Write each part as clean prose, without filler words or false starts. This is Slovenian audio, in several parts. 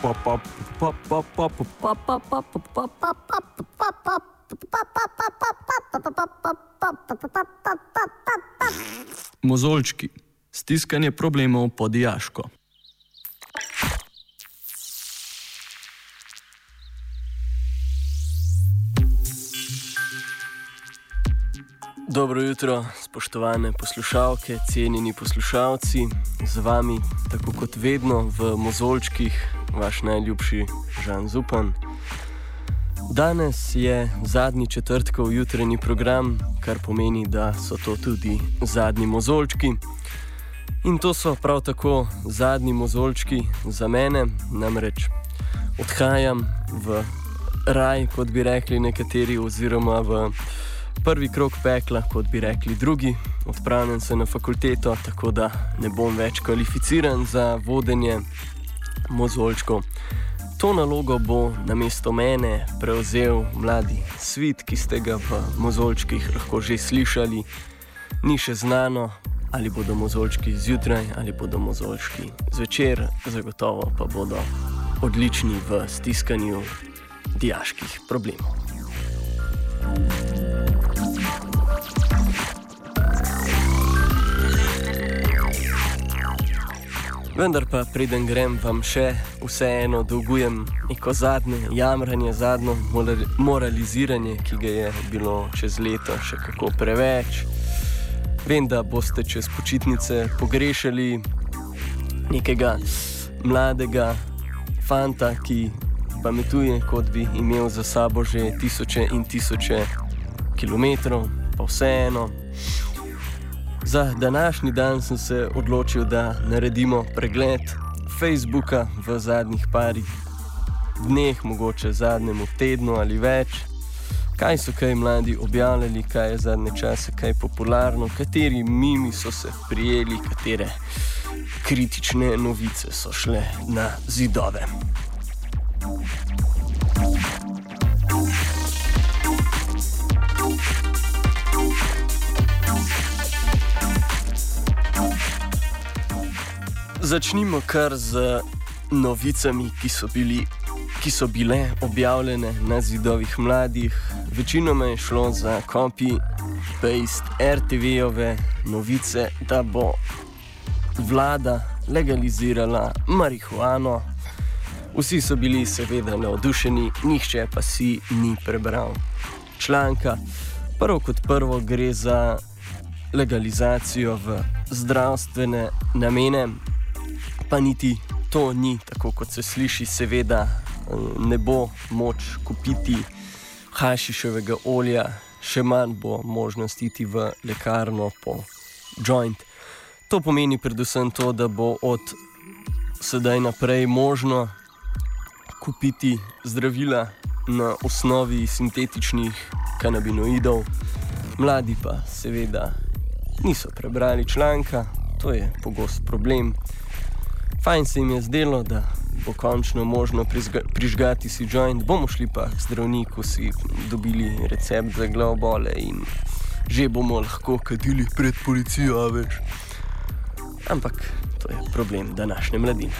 Mozolčki. Stiskanje problemov po dijaško. Dobro jutro, spoštovane poslušalke, cenjeni poslušalci. Z vami, tako kot vedno, v Mozolčkih, vaš najljubši Žan Zupan. Danes je zadnji četrtkov jutranji program, kar pomeni, da so to tudi zadnji Mozolčki. In to so prav tako zadnji Mozolčki za mene, namreč odhajam v raj, kot bi rekli nekateri, oziroma v prvi krog pekla, kot bi rekli drugi. Odpravljam se na fakulteto, tako da ne bom več kvalificiran za vodenje Mozolčkov. To nalogo bo namesto mene prevzel mladi Svit, ki ste ga v Mozolčkih lahko že slišali. Ni še znano, ali bodo Mozolčki zjutraj ali bodo Mozolčki zvečer, zagotovo pa bodo odlični v stiskanju dijaških problemov. Vendar pa preden grem, vam še vseeno dolgujem neko zadnje jamranje, zadnjo moraliziranje, ki ga je bilo čez leto še kako preveč. Vem, da boste čez počitnice pogrešali nekega mladega fanta, ki pametuje, kot bi imel za sabo že tisoče in tisoče kilometrov, pa vseeno. Za današnji dan sem se odločil, da naredimo pregled Facebooka v zadnjih parih dneh, mogoče zadnjemu tednu ali več. Kaj so kaj mladi objavljali, kaj je zadnje čase, kaj popularno, kateri mimi so se prijeli, katere kritične novice so šle na zidove. Začnimo kar z novicami, ki so bile objavljene na zidovih mladih. Večinoma je šlo za copy-paste RTV-ove novice, da bo vlada legalizirala marihuano. Vsi so bili seveda navdušeni, nihče pa si ni prebral članka. Prvo kot prvo gre za legalizacijo v zdravstvene namene. Pa niti to ni tako, kot se sliši, seveda ne bo moč kupiti hašiševega olja, še manj bo možnost iti v lekarno po joint. To pomeni predvsem to, da bo od sedaj naprej možno kupiti zdravila na osnovi sintetičnih kanabinoidov. Mladi pa seveda niso prebrali članka, to je pogost problem. Fajn se jim je zdelo, da bo končno možno prižgati si joint, bomo šli pa k zdravniku, si dobili recept za glavobole in že bomo lahko kadili pred policijo, a več. Ampak to je problem današnje mladine.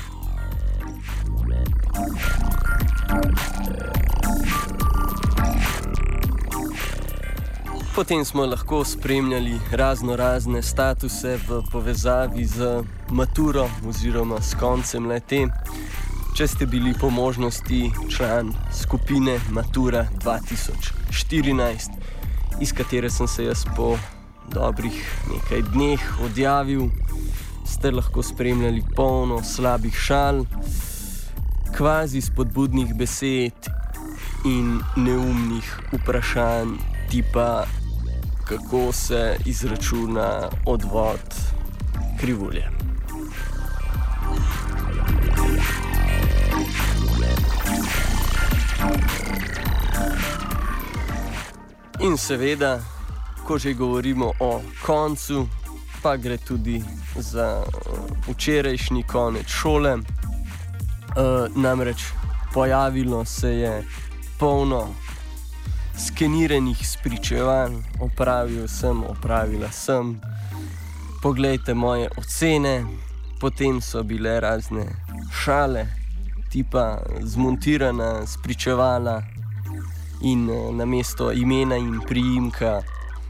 Potem smo lahko spremljali razne statuse v povezavi z maturo oziroma s koncem le-te. Če ste bili po možnosti član skupine Matura 2014, iz katere sem se jaz po dobrih nekaj dneh odjavil, ste lahko spremljali polno slabih šal, kvazi spodbudnih besed in neumnih vprašanj tipa, kako se izračuna odvod krivulje. In seveda, ko že govorimo o koncu, pa gre tudi za včerajšnji konec šole. Namreč pojavilo se je polno skeniranih spričevanj, opravila sem, poglejte moje ocene, potem so bile razne šale, tipa zmontirana, spričevala in namesto imena in priimka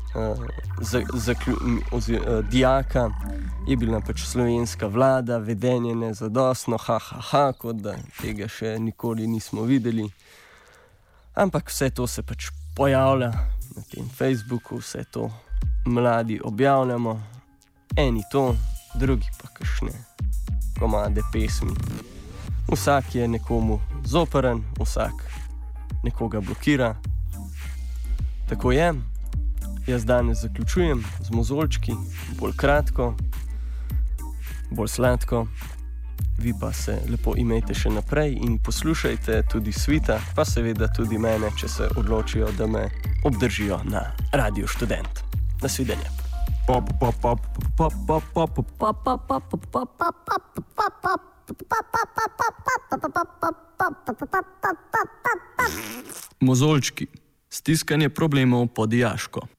dijaka je bila pač slovenska vlada, vedenje nezadostno, kot da tega še nikoli nismo videli. Ampak vse to se pač pojavlja na tem Facebooku, vse to mladi objavljamo, eni to, drugi pa kakšne komade pesmi. Vsak je nekomu zoprn, vsak nekoga blokira. Tako je. Jaz danes zaključujem z mozolčki, bolj kratko, bolj sladko. Vi pa se lepo imejte še naprej in poslušajte tudi Svita, pa seveda tudi mene, če se odločijo, da me obdržijo na Radio Študent. Nasvidenje. Mozolčki. Stiskanje problemov po dijaško.